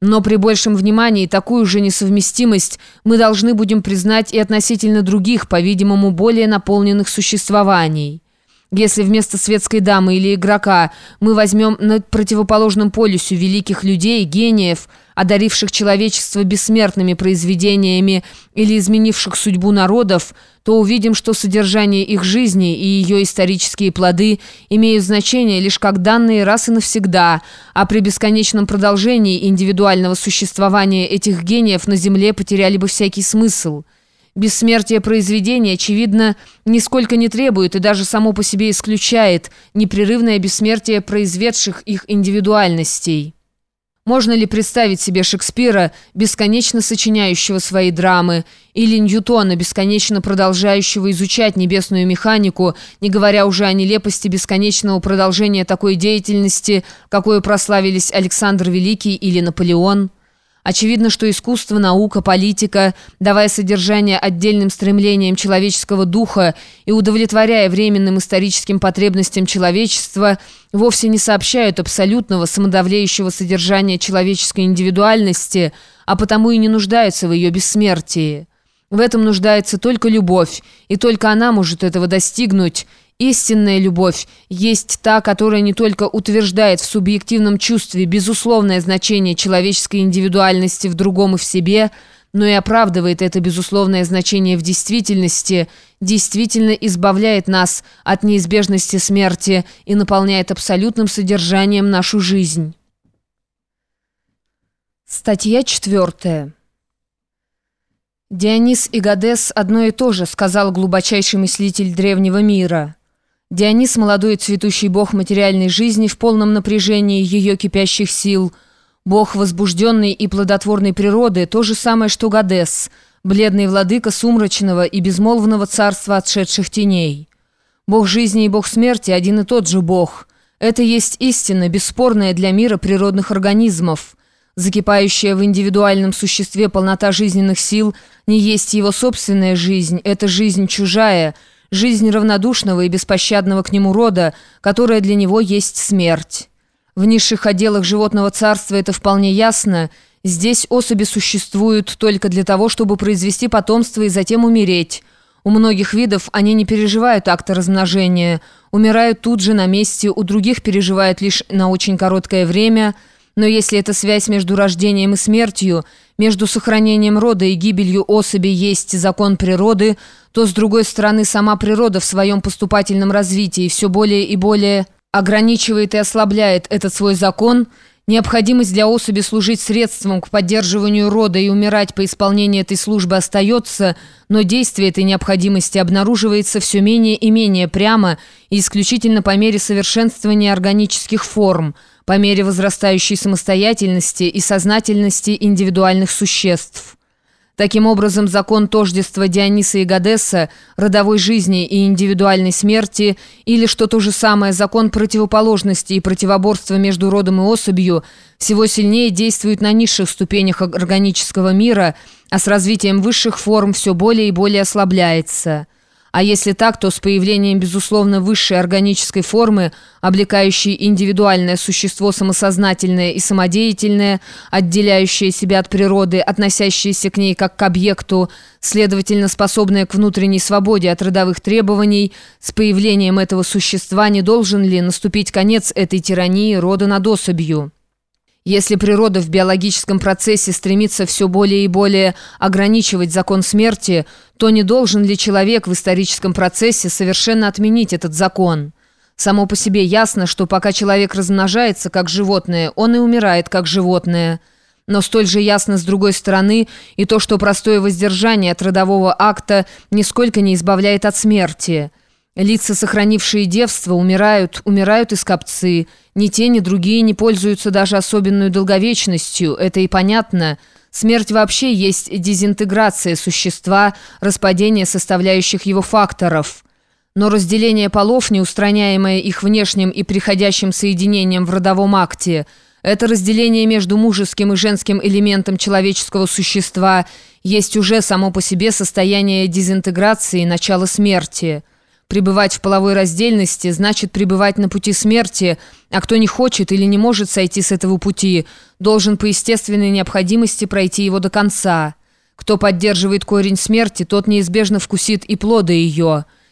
Но при большем внимании такую же несовместимость мы должны будем признать и относительно других, по-видимому, более наполненных существований. Если вместо светской дамы или игрока мы возьмем на противоположном полюсе великих людей, гениев, одаривших человечество бессмертными произведениями или изменивших судьбу народов, то увидим, что содержание их жизни и ее исторические плоды имеют значение лишь как данные раз и навсегда, а при бесконечном продолжении индивидуального существования этих гениев на земле потеряли бы всякий смысл. Бессмертие произведения, очевидно, нисколько не требует и даже само по себе исключает непрерывное бессмертие произведших их индивидуальностей. Можно ли представить себе Шекспира, бесконечно сочиняющего свои драмы, или Ньютона, бесконечно продолжающего изучать небесную механику, не говоря уже о нелепости бесконечного продолжения такой деятельности, какой прославились Александр Великий или Наполеон? Очевидно, что искусство, наука, политика, давая содержание отдельным стремлениям человеческого духа и удовлетворяя временным историческим потребностям человечества, вовсе не сообщают абсолютного самодовлеющего содержания человеческой индивидуальности, а потому и не нуждаются в ее бессмертии. В этом нуждается только любовь, и только она может этого достигнуть. Истинная любовь есть та, которая не только утверждает в субъективном чувстве безусловное значение человеческой индивидуальности в другом и в себе, но и оправдывает это безусловное значение в действительности, действительно избавляет нас от неизбежности смерти и наполняет абсолютным содержанием нашу жизнь. Статья 4. Дионис и Гадес одно и то же, сказал глубочайший мыслитель древнего мира. Дионис – молодой цветущий бог материальной жизни в полном напряжении ее кипящих сил. Бог возбужденной и плодотворной природы – то же самое, что Гадес, бледный владыка сумрачного и безмолвного царства отшедших теней. Бог жизни и бог смерти – один и тот же бог. Это есть истина, бесспорная для мира природных организмов. Закипающая в индивидуальном существе полнота жизненных сил не есть его собственная жизнь, это жизнь чужая – жизнь равнодушного и беспощадного к нему рода, которая для него есть смерть. В низших отделах животного царства это вполне ясно. Здесь особи существуют только для того, чтобы произвести потомство и затем умереть. У многих видов они не переживают акта размножения, умирают тут же на месте, у других переживают лишь на очень короткое время. Но если эта связь между рождением и смертью, между сохранением рода и гибелью особи есть закон природы, то, с другой стороны, сама природа в своем поступательном развитии все более и более ограничивает и ослабляет этот свой закон. Необходимость для особи служить средством к поддерживанию рода и умирать по исполнении этой службы остается, но действие этой необходимости обнаруживается все менее и менее прямо и исключительно по мере совершенствования органических форм, по мере возрастающей самостоятельности и сознательности индивидуальных существ. Таким образом, закон тождества Диониса и Гадеса, родовой жизни и индивидуальной смерти, или, что то же самое, закон противоположности и противоборства между родом и особью, всего сильнее действует на низших ступенях органического мира, а с развитием высших форм все более и более ослабляется. А если так, то с появлением, безусловно, высшей органической формы, облекающей индивидуальное существо самосознательное и самодеятельное, отделяющее себя от природы, относящееся к ней как к объекту, следовательно, способное к внутренней свободе от родовых требований, с появлением этого существа не должен ли наступить конец этой тирании рода над особью? Если природа в биологическом процессе стремится все более и более ограничивать закон смерти, то не должен ли человек в историческом процессе совершенно отменить этот закон? Само по себе ясно, что пока человек размножается как животное, он и умирает как животное. Но столь же ясно с другой стороны и то, что простое воздержание от родового акта нисколько не избавляет от смерти. Лица, сохранившие девство, умирают и скопцы. Ни те, ни другие не пользуются даже особенной долговечностью, это и понятно. Смерть вообще есть дезинтеграция существа, распадение составляющих его факторов. Но разделение полов, неустраняемое их внешним и приходящим соединением в родовом акте, это разделение между мужеским и женским элементом человеческого существа, есть уже само по себе состояние дезинтеграции и начало смерти. Пребывать в половой раздельности значит пребывать на пути смерти, а кто не хочет или не может сойти с этого пути, должен по естественной необходимости пройти его до конца. Кто поддерживает корень смерти, тот неизбежно вкусит и плоды ее.